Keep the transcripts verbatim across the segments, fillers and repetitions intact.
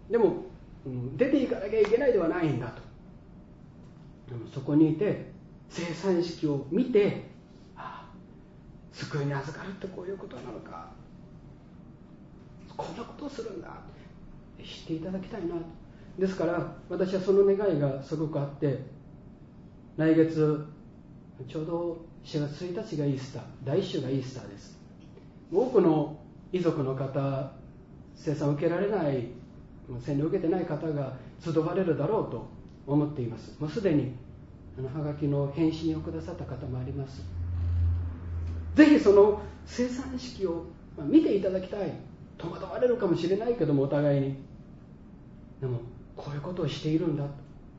でも、うん、出ていかなきゃいけないではないんだと。でもそこにいて生産式を見て、ああ、救いに預かるってこういうことなのか、こんなことをするんだって知っていただきたいなと。ですから私はその願いがすごくあって、来月ちょうどしがつついたちがイースター、来週がイースターです。多くの遺族の方、生産を受けられない、洗礼を受けてない方が集われるだろうと思っています。もうすでにあのハガキの返信をくださった方もあります。ぜひその生産式を見ていただきたい。戸惑われるかもしれないけども、お互いにでもこういうことをしているんだと、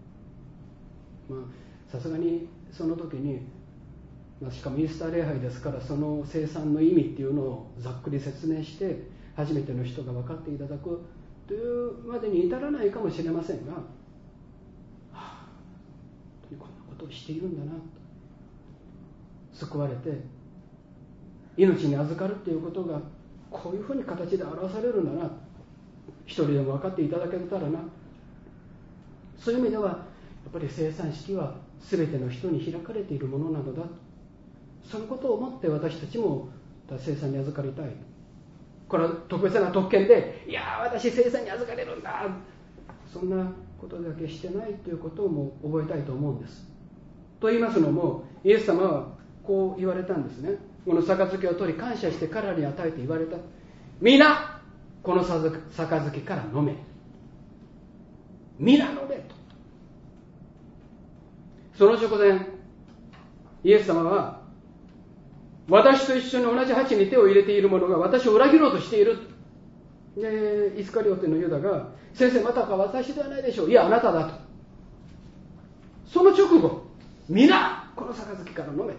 さすがにその時に、まあ、しかもイースター礼拝ですから、その生産の意味っていうのをざっくり説明して初めての人が分かっていただくというまでに至らないかもしれませんが、はあ、本当にこんなことをしているんだなと、救われて命に預かるっていうことがこういうふうに形で表されるんだな、一人でも分かっていただけたらな。そういう意味ではやっぱり生産式は全ての人に開かれているものなのだ、そのことを思って私たちも生産に預かりたい。これは特別な特権で、いや私生産に預かれるんだ、そんなことだけしてないということをも覚えたいと思うんです。と言いますのも、イエス様はこう言われたんですね。この杯を取り感謝して彼らに与えて言われた。皆この杯から飲め、皆飲めと。その直前、イエス様は、私と一緒に同じ鉢に手を入れている者が私を裏切ろうとしている。で、イスカリオテのユダが、先生またか私ではないでしょう。いや、あなただと。その直後、皆この杯から飲め。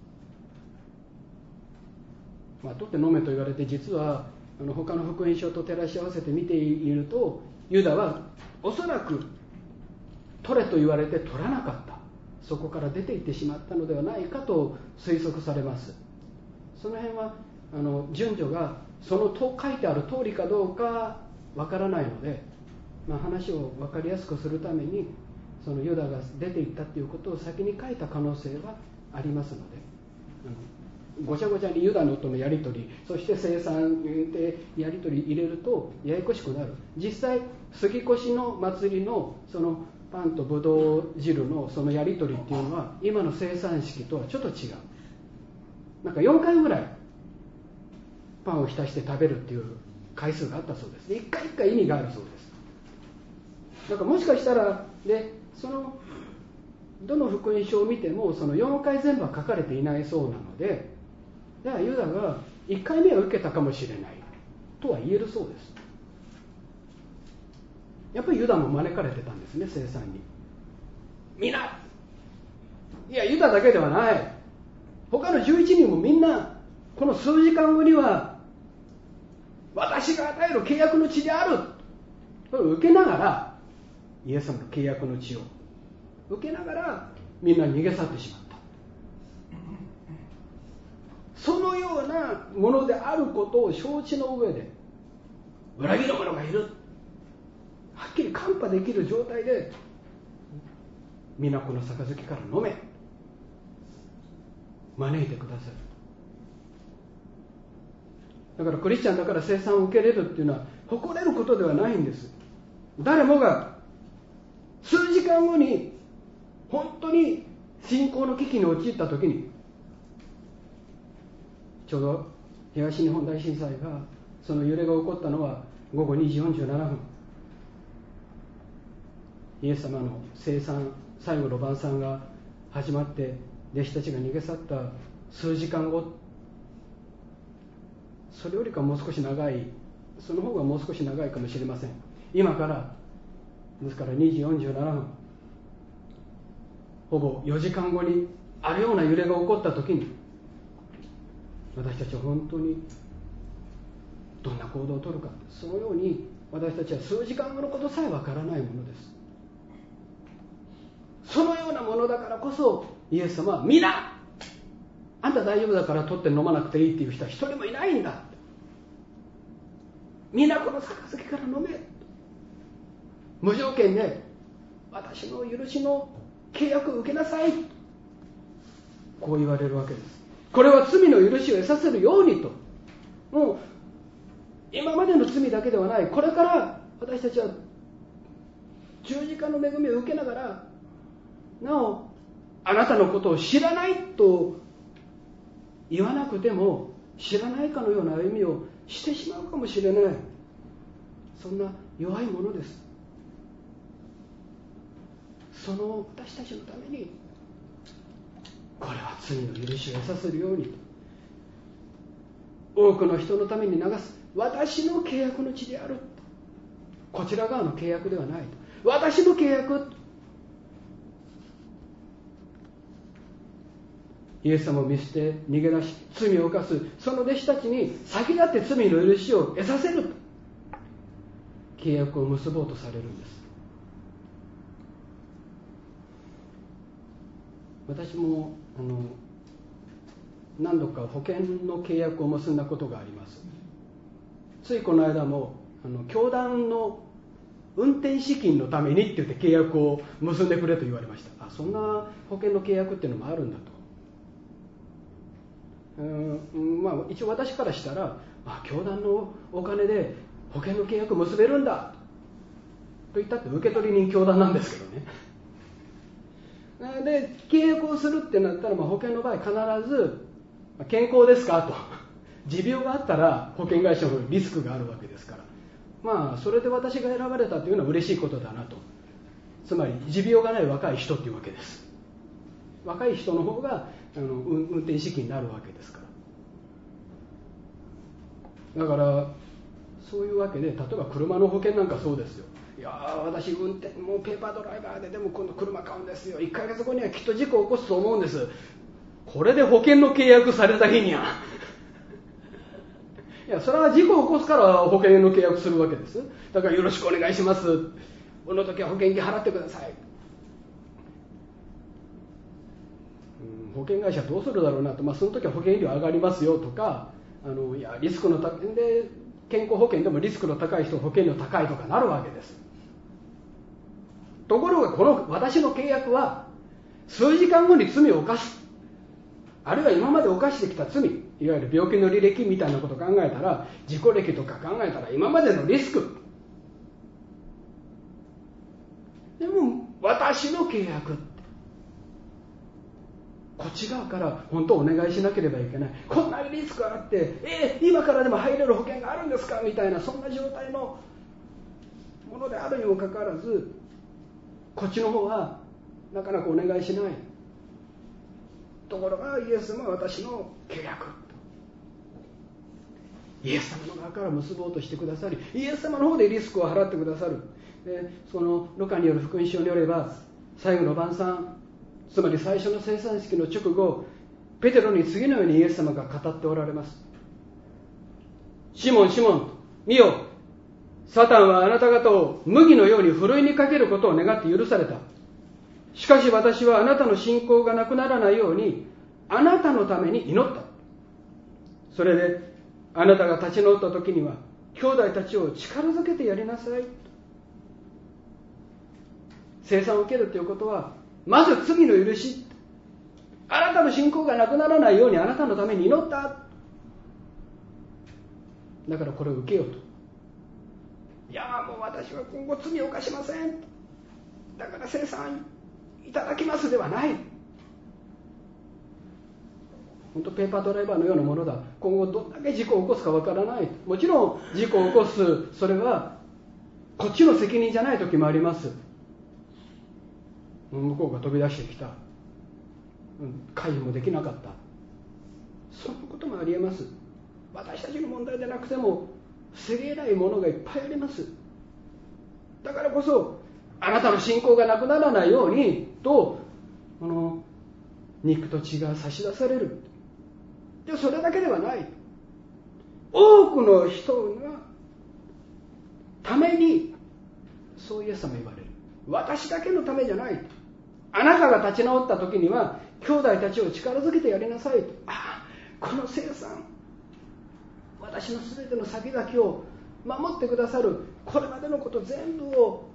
まあ、取って飲めと言われて、実はあの他の福音書と照らし合わせて見ていると、ユダはおそらく取れと言われて取らなかった、そこから出ていってしまったのではないかと推測されます。その辺はあの順序がそのと書いてある通りかどうかわからないので、まあ、話を分かりやすくするためにそのユダが出ていったということを先に書いた可能性はありますので、あのごちゃごちゃにユダのとのやり取り、そして生産でやり取り入れるとややこしくなる。実際杉越の祭りのそのパンとブドウ汁のそのやり取りっていうのは今の生産式とはちょっと違う。なんかよんかいぐらいパンを浸して食べるっていう回数があったそうです。で、一回一回意味があるそうです。だからもしかしたらでそのどの福音書を見てもそのよんかい全部は書かれていないそうなので、じゃあユダがいっかいめは受けたかもしれないとは言えるそうです。やっぱりユダも招かれてたんですね、生産に。みんな、いやユダだけではない、他のじゅういちにんもみんなこの数時間後には私が与える契約の地である、それを受けながら、イエス様の契約の地を受けながらみんな逃げ去ってしまった。そのようなものであることを承知の上で、裏切る者がいる、はっきり看破できる状態で、皆この杯から飲め、招いてくださる。だからクリスチャンだから生産を受けれるっていうのは誇れることではないんです。誰もが数時間後に本当に信仰の危機に陥った時に、ちょうど東日本大震災がその揺れが起こったのはごごにじよんじゅうななふん、イエス様の生産最後の晩餐が始まって弟子たちが逃げ去った数時間後、それよりかもう少し長い、その方がもう少し長いかもしれません。今からですからにじよんじゅうななふん、ほぼよじかんごにあるような揺れが起こった時に、私たちは本当にどんな行動をとるか、そのように私たちは数時間後のことさえわからないものです。そのようなものだからこそイエス様は、皆あんた大丈夫だから取って飲まなくていいっていう人は一人もいないんだ、みんなこの杯から飲め、 無条件で私の許しの契約を受けなさい、こう言われるわけです。これは罪の許しを得させるようにと。もう今までの罪だけではない、これから私たちは十字架の恵みを受けながら、なおあなたのことを知らないと言わなくても知らないかのような歩みをしてしまうかもしれない、そんな弱いものです。その私たちのために、これは罪の許しを得させるようにと、多くの人のために流す私の契約の地である、こちら側の契約ではないと、私の契約、イエス様を見捨て逃げ出し罪を犯すその弟子たちに先立って罪の許しを得させると契約を結ぼうとされるんです。私もあの何度か保険の契約を結んだことがあります。ついこの間もあの教団の運転資金のためにって言って契約を結んでくれと言われました。あ、そんな保険の契約っていうのもあるんだと。うんまあ、一応私からしたら、あ、教団のお金で保険の契約結べるんだと言ったって受取人教団なんですけどね。で契約をするってなったら、まあ、保険の場合必ず健康ですかと、持病があったら保険会社のリスクがあるわけですから、まあそれで私が選ばれたというのは嬉しいことだなと。つまり持病がない若い人というわけです。若い人の方があの運転資金になるわけですから。だからそういうわけで、例えば車の保険なんかそうですよ。いや私運転もうペーパードライバーででも今度車買うんですよ、いっかげつごにはきっと事故を起こすと思うんです。これで保険の契約された日にはいやそれは事故を起こすから保険の契約するわけです。だからよろしくお願いします、この時は保険金払ってください。保険会社どうするだろうなと、まあ、その時は保険料上がりますよとか、あのいやリスクの高いで健康保険でもリスクの高い人保険料高いとかなるわけです。ところがこの私の契約は数時間後に罪を犯す、あるいは今まで犯してきた罪、いわゆる病気の履歴みたいなことを考えたら、自己歴とか考えたら今までのリスク、でも私の契約、こっち側から本当お願いしなければいけない、こんなリスクがあって、えー、今からでも入れる保険があるんですかみたいな、そんな状態のものであるにもかかわらず、こっちの方はなかなかお願いしない。ところがイエス様は私の契約、イエス様の側から結ぼうとしてくださり、イエス様の方でリスクを払ってくださる。でそのルカによる福音書によれば、最後の晩餐、つまり最初の生産式の直後、ペテロに次のようにイエス様が語っておられます。シモンシモン、見よ、サタンはあなた方を麦のようにふるいにかけることを願って許された。しかし私はあなたの信仰がなくならないようにあなたのために祈った。それであなたが立ち直った時には兄弟たちを力づけてやりなさい。生産を受けるということは、まず罪の許し、あなたの信仰がなくならないようにあなたのために祈った。だからこれを受けようと。いやもう私は今後罪を犯しません、だから生産いただきますではない。本当ペーパードライバーのようなものだ。今後どんだけ事故を起こすかわからない。もちろん事故を起こす、それはこっちの責任じゃない時もあります。向こうが飛び出してきた、回避もできなかった、そんなこともありえます。私たちの問題でなくても防げないものがいっぱいあります。だからこそあなたの信仰がなくならないようにと、この肉と血が差し出される。でそれだけではない、多くの人がためにそうイエス様言われる。私だけのためじゃない、あなたが立ち直った時には兄弟たちを力づけてやりなさいと。ああ、この生産、私の全ての先々を守ってくださる、これまでのこと全部を